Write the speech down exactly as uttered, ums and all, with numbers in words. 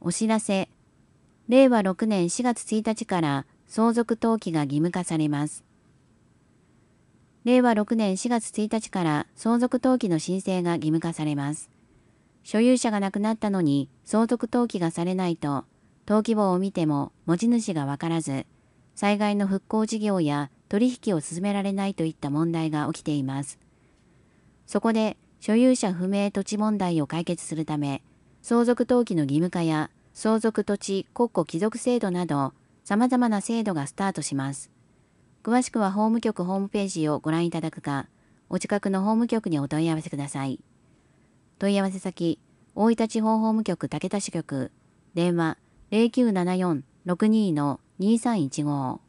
お知らせ。れいわろくねんしがつついたちから相続登記が義務化されます。れいわろくねんしがつついたちから相続登記の申請が義務化されます。所有者が亡くなったのに相続登記がされないと、登記簿を見ても持ち主がわからず、災害の復興事業や取引を進められないといった問題が起きています。そこで、所有者不明土地問題を解決するため、相続登記の義務化や相続土地国庫帰属制度など、様々な制度がスタートします。詳しくは法務局ホームページをご覧いただくか、お近くの法務局にお問い合わせください。問い合わせ先、大分地方法務局竹田支局、電話 ゼロきゅうななよん ろくにー にさんいちご